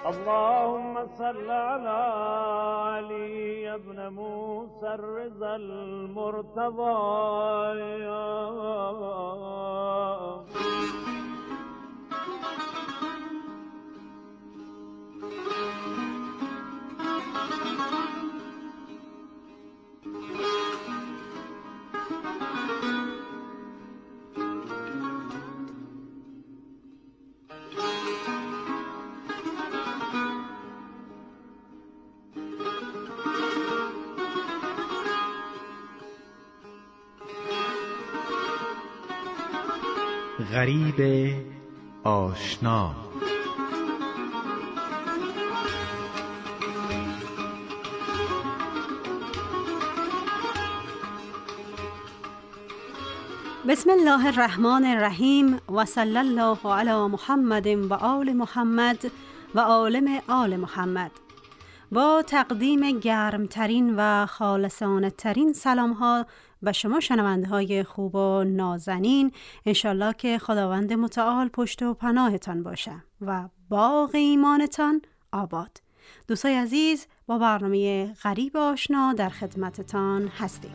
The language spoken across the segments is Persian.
اللهم صل على علي ابن موسى الرضا المرتضى. غریب آشنا. بسم الله الرحمن الرحیم و صلی الله علی محمد و آل محمد و عالم آل محمد. با تقدیم گرمترین و خالصانه ترین سلام ها به شما شنونده های خوب و نازنین، انشالله که خداوند متعال پشت و پناهتان باشه و باغ ایمانتان آباد. دوستای عزیز، با برنامه غریب آشنا در خدمتتان هستیم.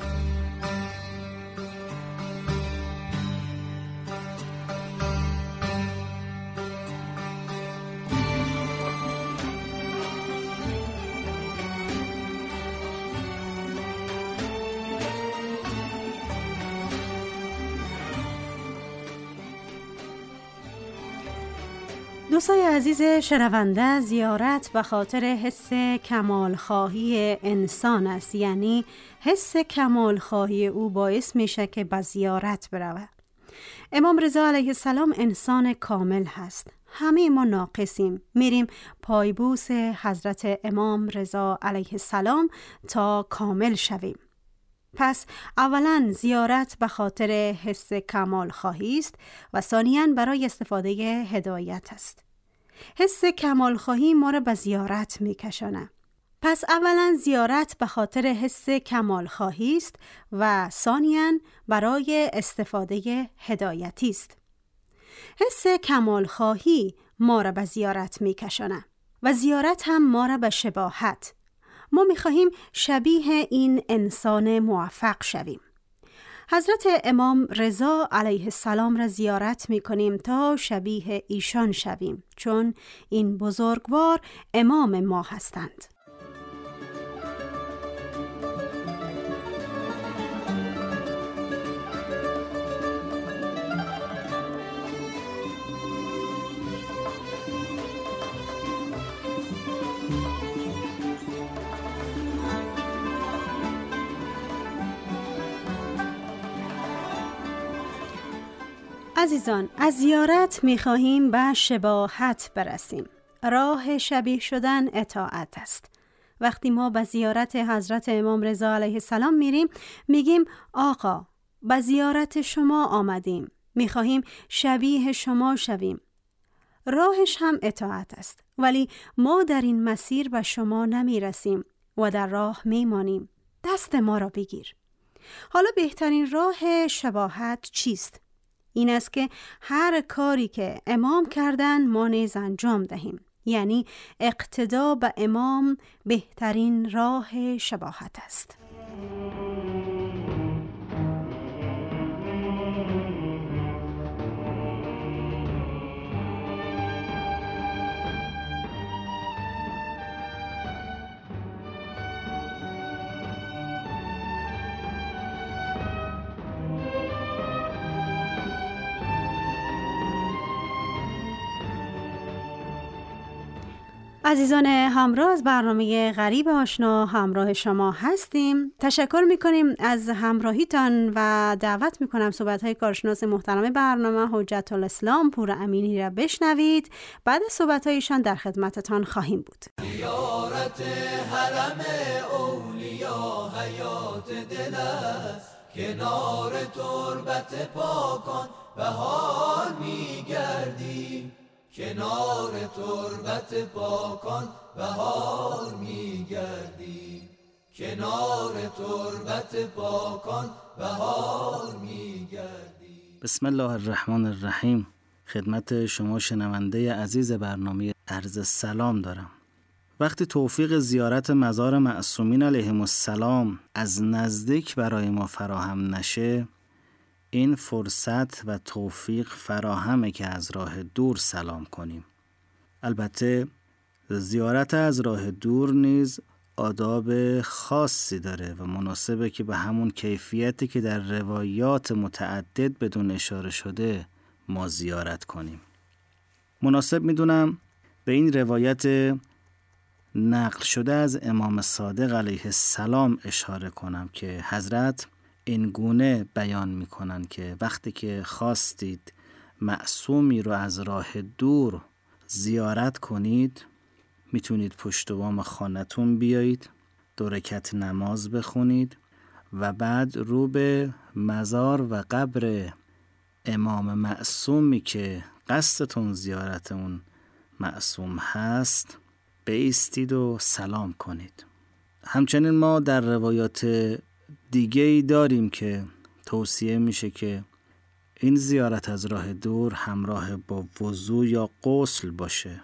دوستای عزیز شنونده، زیارت به خاطر حس کمالخواهی انسان است، یعنی حس کمالخواهی او باعث میشه که به زیارت بروه. امام رضا علیه السلام انسان کامل هست. همه ما ناقصیم، میریم پایبوس حضرت امام رضا علیه السلام تا کامل شویم. پس اولا زیارت به خاطر حس کمال خواهی است و ثانیاً برای استفاده هدایت است. حس کمال خواهی ما را به زیارت میکشانه. پس اولا زیارت به خاطر حس کمال خواهی است و ثانیاً برای استفاده هدایتی است. حس کمال خواهی ما را به زیارت میکشانه و زیارت هم ما را به شباهت. ما می‌خواهیم شبیه این انسان موفق شویم. حضرت امام رضا علیه السلام را زیارت می‌کنیم تا شبیه ایشان شویم، چون این بزرگوار امام ما هستند. عزیزان، از زیارت می‌خواهیم به شباهت برسیم. راه شبیه شدن اطاعت است. وقتی ما به زیارت حضرت امام رضا علیه السلام میریم، میگیم آقا به زیارت شما آمدیم، می‌خواهیم شبیه شما شویم. راهش هم اطاعت است، ولی ما در این مسیر به شما نمیرسیم و در راه میمانیم. دست ما را بگیر. حالا بهترین راه شباهت چیست؟ این است که هر کاری که امام کردن ما نیز انجام دهیم. یعنی اقتدا به امام بهترین راه شباهت است. عزیزان همراه، از برنامه غریب آشنا همراه شما هستیم. تشکر میکنیم از همراهیتان و دعوت میکنم صحبت‌های کارشناس محترم برنامه حجت الاسلام پور امینی را بشنوید. بعد از صحبت‌هایشان در خدمتتان خواهیم بود. زیارت حرم اولیا حیات دل است، کنار تربت پاکان بهار میگردیم، کنار تربت پاکان بهار میگردیم، کنار تربت پاکان بهار میگردیم. بسم الله الرحمن الرحیم. خدمت شما شنونده عزیز برنامه عرض سلام دارم. وقتی توفیق زیارت مزار معصومین علیهم السلام از نزدیک برای ما فراهم نشه، این فرصت و توفیق فراهمه که از راه دور سلام کنیم. البته زیارت از راه دور نیز آداب خاصی داره و مناسبه که به همون کیفیتی که در روایات متعدد بدون اشاره شده ما زیارت کنیم. مناسب میدونم به این روایت نقل شده از امام صادق علیه السلام اشاره کنم که حضرت این گونه بیان میکنن که وقتی که خواستید معصومی رو از راه دور زیارت کنید، میتونید پشت بام خانتون بیایید، 2 رکعت نماز بخونید و بعد رو به مزار و قبر امام معصومی که قصدتون زیارت اون معصوم هست بایستید و سلام کنید. همچنین ما در روایات دیگه‌ای داریم که توصیه میشه که این زیارت از راه دور همراه با وضو یا غسل باشه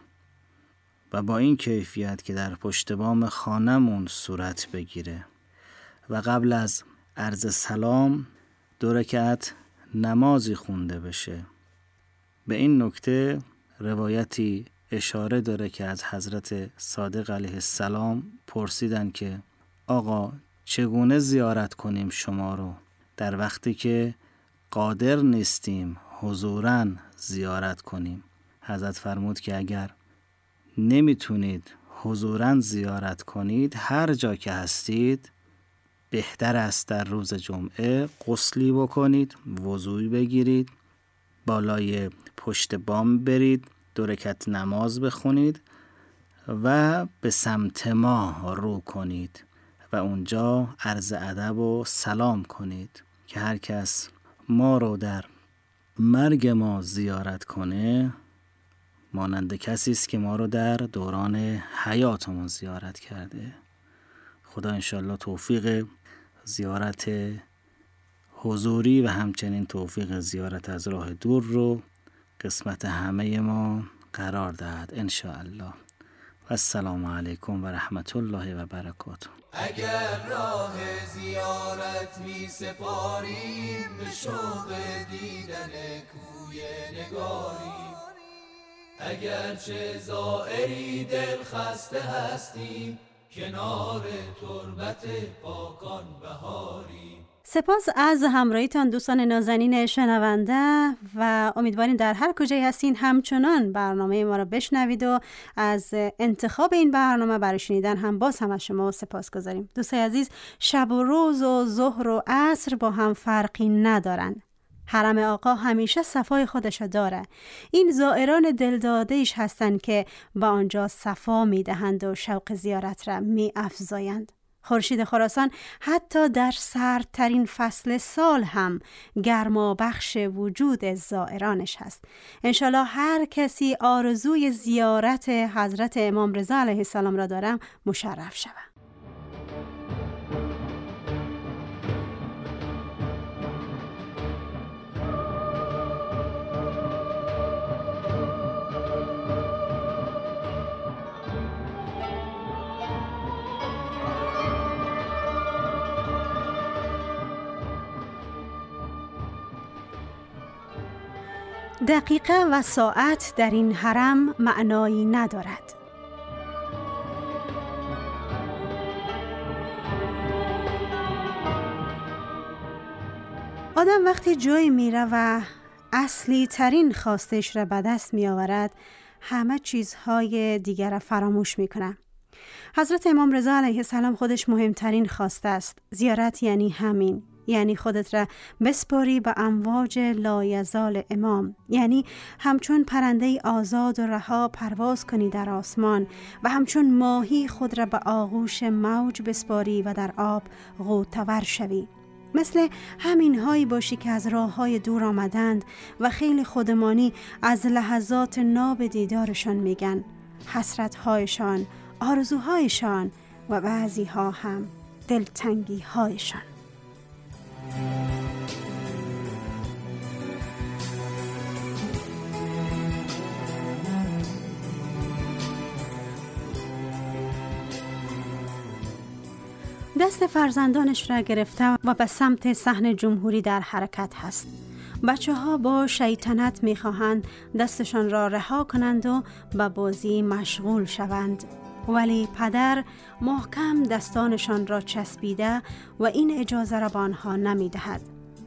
و با این کیفیت که در پشت بام خانمون صورت بگیره و قبل از عرض سلام 2 رکعت نمازی خونده بشه. به این نکته روایتی اشاره داره که از حضرت صادق علیه السلام پرسیدن که آقا چگونه زیارت کنیم شما رو در وقتی که قادر نیستیم حضوراً زیارت کنیم؟ حضرت فرمود که اگر نمیتونید حضوراً زیارت کنید، هر جا که هستید بهتر است در روز جمعه غسلی بکنید، وضوئی بگیرید، بالای پشت بام برید، 2 رکعت نماز بخونید و به سمت ما رو کنید و اونجا عرض ادب و سلام کنید که هر کس ما رو در مرگ ما زیارت کنه مانند کسی است که ما رو در دوران حیاتمون زیارت کرده. خدا انشالله توفیق زیارت حضوری و همچنین توفیق زیارت از راه دور رو قسمت همه ما قرار دهد انشاءالله. و السلام علیکم و رحمت الله و برکاته. اگر راه زیارت می سپاریم به شوق دیدن کوی نگاریم، اگر چه زائری دل خسته هستیم کنار تربت پاکان بهاریم. سپاس از همراهیتان دوستان نازنین شنونده و امیدواریم در هر کجایی هستین همچنان برنامه ما را بشنوید و از انتخاب این برنامه برای شنیدن هم باز هم از شما سپاسگزاریم. دوستای عزیز، شب و روز و ظهر و عصر با هم فرقی ندارن. حرم آقا همیشه صفای خودشو داره. این زائران دلداده‌اش هستن که با آنجا صفا میدهند و شوق زیارت را می‌افزایند. خورشید خراسان حتی در سردترین فصل سال هم گرما بخش وجود زائرانش هست. انشالله هر کسی آرزوی زیارت حضرت امام رضا علیه السلام را دارم مشرف شود. دقیقه و ساعت در این حرم معنایی ندارد. آدم وقتی جایی میره و اصلی ترین خواستش را به دست می آورد، همه چیزهای دیگر را فراموش میکنه. حضرت امام رضا علیه السلام خودش مهمترین خواسته است. زیارت یعنی همین، یعنی خودت را بسپاری به امواج لایزال امام، یعنی همچون پرنده آزاد و رها پرواز کنی در آسمان و همچون ماهی خود را به آغوش موج بسپاری و در آب غوطه‌ور شوی. مثل همین هایی باشی که از راه های دور آمدند و خیلی خودمانی از لحظات ناب دیدارشان میگن، حسرت هایشان، آرزوهایشان و بعضی ها هم دلتنگی هایشان. دست فرزندانش را گرفته و به سمت صحن جمهوری در حرکت هست. بچه ها با شیطنت می خواهند دستشان را رها کنند و به بازی مشغول شوند، ولی پدر محکم دستانشان را چسبیده و این اجازه را به آنها نمی دهد.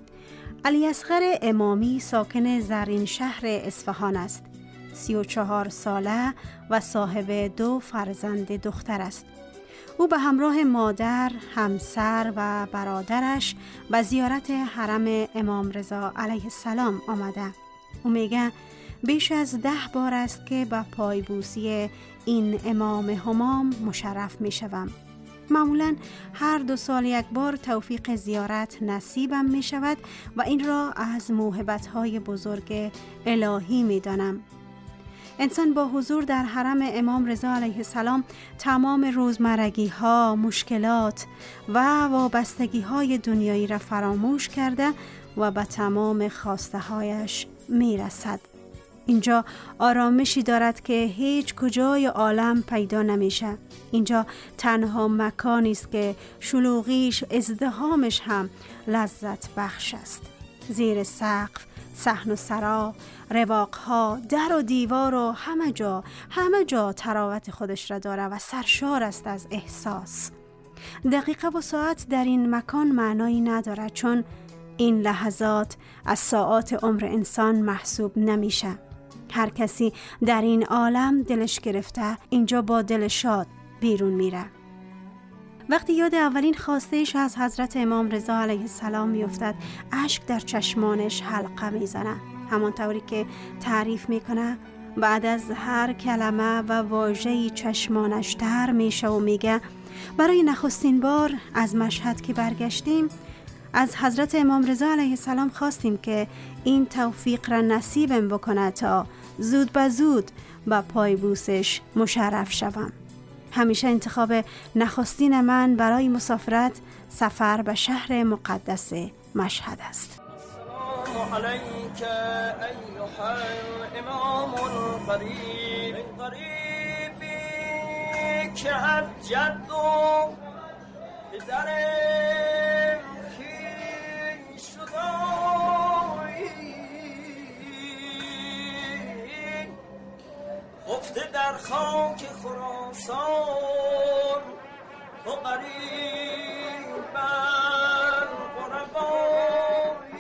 علی اصغر امامی ساکن زرین شهر اصفهان است. 34 ساله و صاحب 2 فرزند دختر است. او به همراه مادر، همسر و برادرش به زیارت حرم امام رضا علیه السلام آمده. او میگه بیش از 10 بار است که به پایبوسی این امام همام مشرف می شوم. معمولاً هر 2 سال یک بار توفیق زیارت نصیبم می شود و این را از موهبت‌های بزرگ الهی می دانم. انسان با حضور در حرم امام رضا علیه السلام تمام روزمرگی ها، مشکلات و وابستگی های دنیایی را فراموش کرده و به تمام خواسته هایش می رسد. اینجا آرامشی دارد که هیچ کجای عالم پیدا نمیشه. اینجا تنها مکانی است که شلوغیش، ازدحامش هم لذت بخش است. زیر سقف، صحن و سرا، رواقها، در و دیوار و همه جا تراوت خودش را داره و سرشار است از احساس. دقیقه و ساعت در این مکان معنایی نداره، چون این لحظات از ساعات عمر انسان محسوب نمیشه. هر کسی در این عالم دلش گرفته اینجا با دل شاد بیرون میره. وقتی یاد اولین خواستهش از حضرت امام رضا علیه السلام میافتد، اشک در چشمانش حلقه میزنه. همانطوری که تعریف میکنه، بعد از هر کلمه و واژه‌ای چشمانش تر میشه و میگه برای نخستین بار از مشهد که برگشتیم از حضرت امام رضا علیه السلام خواستیم که این توفیق را نصیبم بکنه تا زود به زود به پایبوسش مشرف شوم. همیشه انتخاب نخستین من برای مسافرت سفر به شهر مقدس مشهد است. السلام علیک ایها الامام القریب، قریبی که از جد و پدر خویش جدایی خفته در خاک خراسان، تو قریب بر غربایی.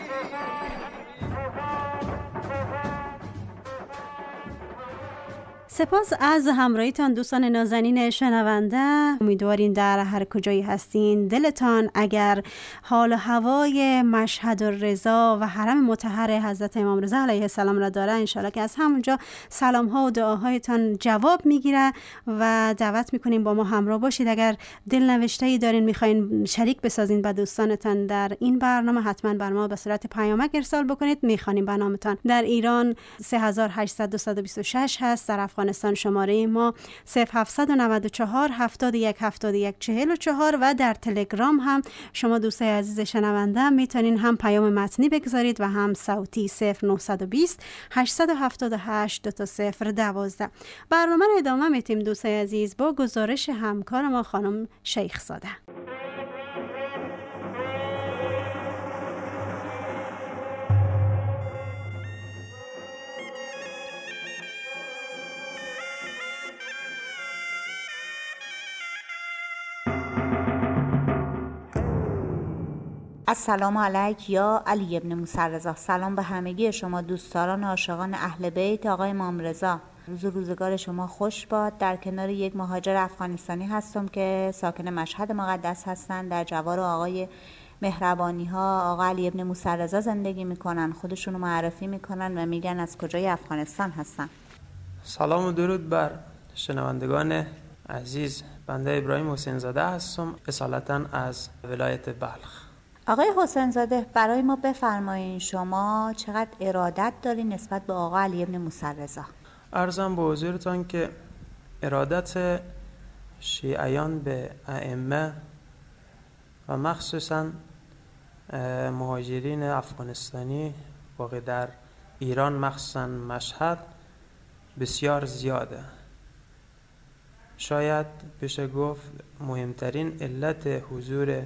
سپاس از همراهیتان دوستان نازنین شنونده. امیدواریم در هر کجایی هستین دلتان اگر حال و هوای مشهد الرضا و حرم مطهر حضرت امام رضا علیه السلام را داره، انشالله که از همونجا سلام ها و دعاهایتان جواب میگیره و دعوت میکنیم با ما همراه باشید. اگر دلنوشته‌ای دارین میخواین شریک بسازین با دوستانتان در این برنامه، حتما بر ما به صورت پیامک ارسال بکنید، میخوانیم به نامتان. در ایران 3800 هست، در افغانستان شماره ما 0794 71 71 44 و در تلگرام هم شما دوستای عزیز شنونده میتونین هم پیام متنی بگذارید و هم صوتی 0920 878 2012. برنامه رو ادامه میتیم دوستای عزیز با گزارش همکار ما خانم شیخ زاده. السلام علیک یا علی ابن موسی رضا. سلام به همگی شما دوستداران عاشقان اهل بیت آقای امام رضا. روز و روزگار شما خوش باد. در کنار یک مهاجر افغانستانی هستم که ساکن مشهد مقدس هستند. در جوار آقای مهربانی ها آقا علی ابن موسی رضا زندگی میکنن. خودشونو معرفی میکنن و میگن از کجای افغانستان هستن. سلام و درود بر شنوندگان عزیز. بنده ابراهیم حسین زاده هستم، اصالتا از ولایت بلخ. آقای حسین زاده برای ما بفرمایین شما چقدر ارادت دارین نسبت به آقا علی ابن موسی رضا؟ عرضم به حضورتان که ارادت شیعیان به ائمه و مخصوصا مهاجرین افغانستانی واقع در ایران مخصوصا مشهد بسیار زیاده. شاید بشه گفت مهمترین علت حضور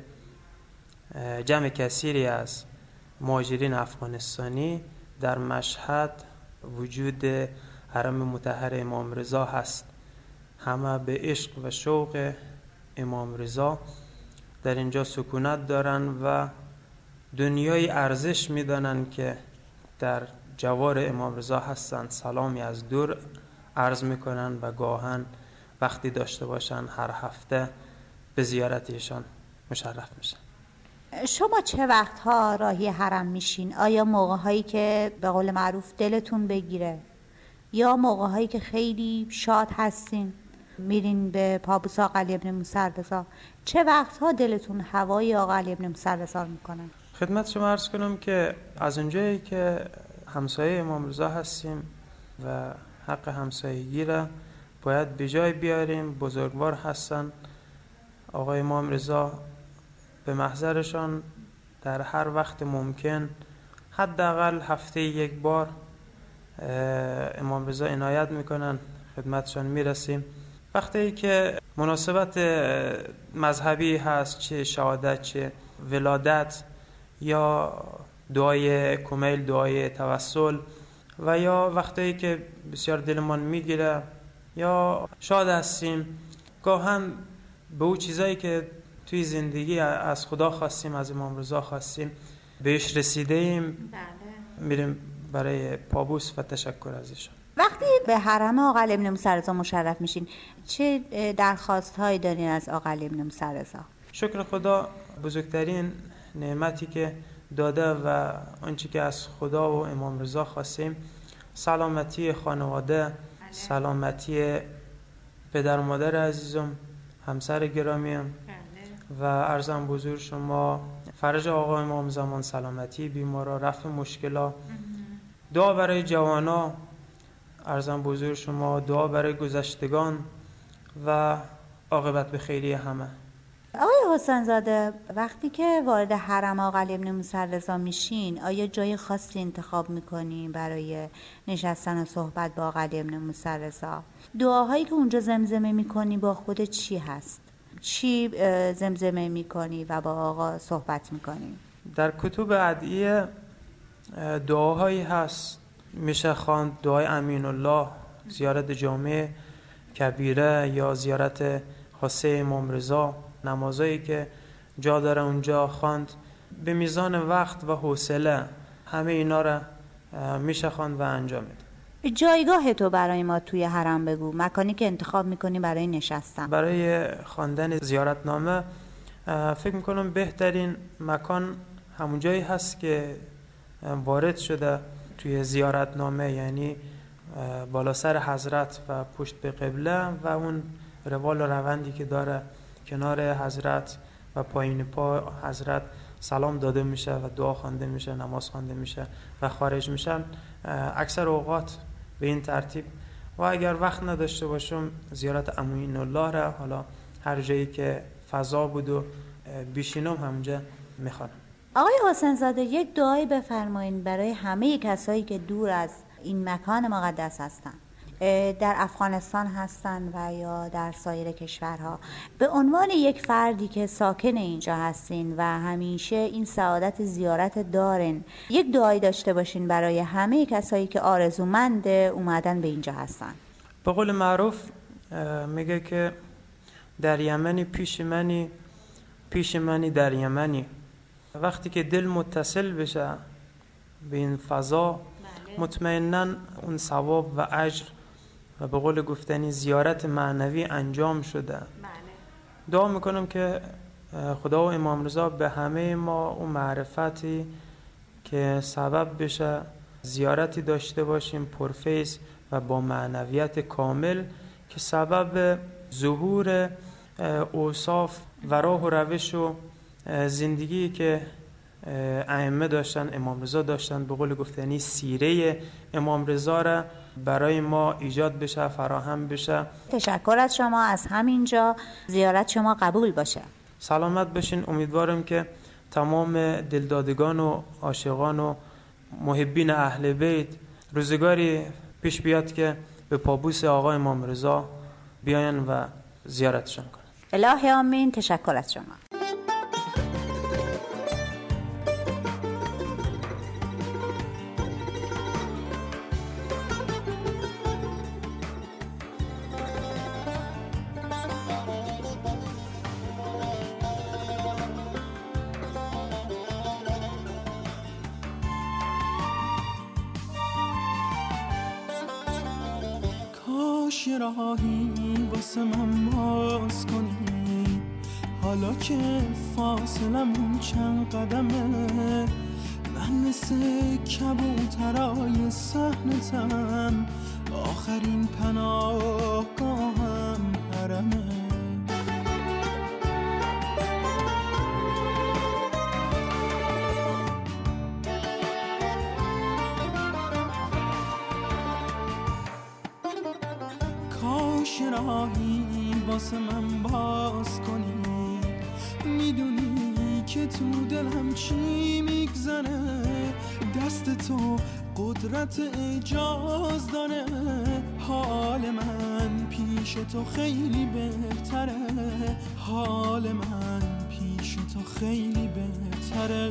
جمع کثیری از مهاجرین افغانستانی در مشهد وجود حرم مطهر امام رضا هست. همه به عشق و شوق امام رضا در اینجا سکونت دارن و دنیای ارزش میدانن که در جوار امام رضا هستند. سلامی از دور عرض میکنن و گاهن وقتی داشته باشن هر هفته به زیارتشان مشرف میشن. شما چه وقتها راهی حرم میشین؟ آیا موقع‌هایی که به قول معروف دلتون بگیره یا موقع‌هایی که خیلی شاد هستین میرین به پابوس آقا علی ابن موسی رضا؟ چه وقتها دلتون هوای آقا علی ابن موسی رضا میکنن؟ خدمت شما عرض کنم که از اونجایی که همسایه امام رضا هستیم و حق همسایگی را باید به جای بیاریم، بزرگوار هستن. آقا امام رضا به محضرشان در هر وقت ممکن حداقل هفته یک بار امام رضا عنایت میکنن، خدمتشان میرسیم. وقتی که مناسبت مذهبی هست، چه شهادت چه ولادت یا دعای کمیل، دعای توسل، و یا وقتی که بسیار دلمان میگیره یا شاد هستیم، گاهن به او چیزایی که توی زندگی از خدا خواستیم، از امام رضا خواستیم، بهش رسیده ایم، میریم برای پابوس و تشکر ازشان. وقتی به حرم آقا علی ابن موسی رضا مشرف میشین چه درخواست هایی دارین از آقا علی ابن موسی رضا؟ شکر خدا، بزرگترین نعمتی که داده و آنچه که از خدا و امام رضا خواستیم سلامتی خانواده، سلامتی پدر و مادر عزیزم، همسر گرامیم و عرضم بزرگ شما فرج آقا امام زمان، سلامتی بیمارا، رفع مشکلا، دعا برای جوانا، عرضم بزرگ شما دعا برای گذشتگان و عاقبت به خیری همه. آقای حسین زاده، وقتی که وارد حرم آقا علی ابن موسی رضا میشین آیا جای خاصی انتخاب میکنین برای نشستن و صحبت با آقا علی ابن موسی رضا؟ دعاهایی که اونجا زمزمه میکنی با خود چی هست؟ چی زمزمه میکنی و با آقا صحبت میکنی؟ در کتب ادعیه دعاهایی هست میشه خواند، دعای امین الله، زیارت جامع کبیره یا زیارت خاصه امام رضا، نمازایی که جا داره اونجا خواند. به میزان وقت و حوصله همه اینا را میشه خواند و انجام میده. جایگاه تو برای ما توی حرم بگو، مکانی که انتخاب میکنی برای نشستن. برای خواندن زیارتنامه فکر میکنم بهترین مکان همون جایی هست که وارد شده توی زیارتنامه، یعنی بالا سر حضرت و پشت به قبله و اون روال و روندی که داره کنار حضرت و پایین پا حضرت سلام داده میشه و دعا خوانده میشه، نماز خوانده میشه و خارج میشن. اکثر اوقات به این ترتیب، و اگر وقت نداشته باشم زیارت امین الله را حالا هر جایی که فضا بود و بیشینم همونجا میخوانم. آقای حسین زاده، یک دعایی بفرمایید برای همه کسایی که دور از این مکان مقدس هستن، در افغانستان هستن و یا در سایر کشورها، به عنوان یک فردی که ساکن اینجا هستین و همیشه این سعادت زیارت دارین، یک دعایی داشته باشین برای همه کسایی که آرزومند اومدن به اینجا هستن. به قول معروف میگه که در یمنی پیش منی در یمنی. وقتی که دل متصل بشه به این فضا، مطمئناً اون ثواب و اجر و به قول گفتنی زیارت معنوی انجام شده. دعا میکنم که خدا و امام رضا به همه ما اون معرفتی که سبب بشه زیارتی داشته باشیم پرفیض و با معنویت کامل که سبب ظهور اوصاف و راه و روش و زندگی که ائمه داشتن، امام رضا داشتن، به قول گفتنی سیره امام رضا را برای ما ایجاد بشه، فراهم بشه. تشکر از شما، از همینجا زیارت شما قبول باشه. سلامت باشین. امیدوارم که تمام دلدادگان و عاشقان و محبین اهل بیت روزگاری پیش بیاد که به پابوس آقا امام رضا بیاین و زیارتشون کنن. الهی آمین. تشکر از شما. کاش راهی واسه من باز کنی، حالا که فاصلمون چند قدمه، من مثل کبوترای صحنتم، آخرین پناهگاهم حرمه. کاش راهی واسه من باز کنی، میدونی که تو دلم چی میگذره، دست تو قدرت اجاز داره، حال من پیش تو خیلی بهتره، حال من پیش تو خیلی بهتره.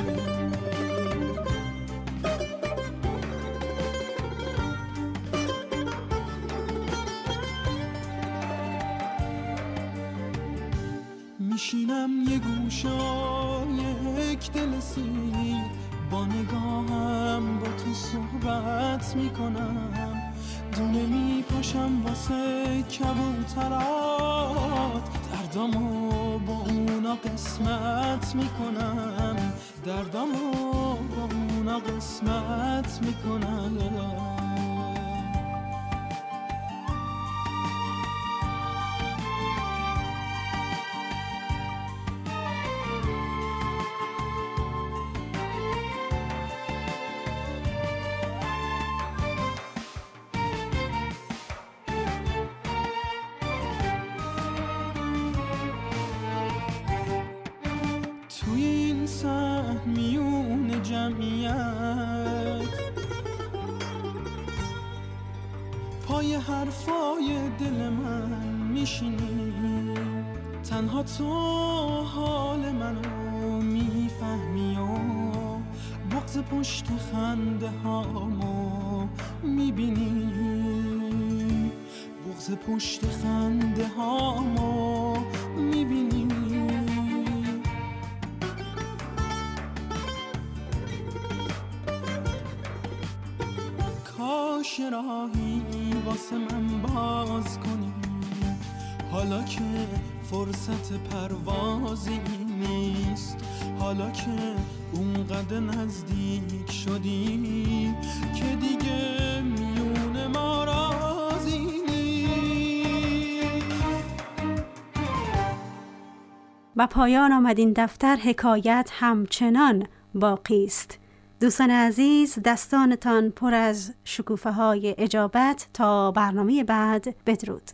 میشینم یه گوشه یک دل سیر، با نگاهم با تو صحبت میکنم، دونه میپاشم واسه کبوترات، دردامو با اونا قسمت میکنم، دردامو با اونا قسمت میکنم. توی این صحن میون جمعیت، پای حرفای دل من میشینی، تنها تو حال منو میفهمی و بغض پشت خنده هامو میبینی، بغض پشت خنده هامو میبینی. کاش راهی واسه من باز کنی، حالا که فرصت پروازی نیست، حالا که اونقدر نزدیک شدی که دیگه میون ما رازی نیست. و پایان آمد این دفتر، حکایت همچنان باقی است. دوستان عزیز، دستانتان پر از شکوفه های اجابت. تا برنامه بعد، بدرود.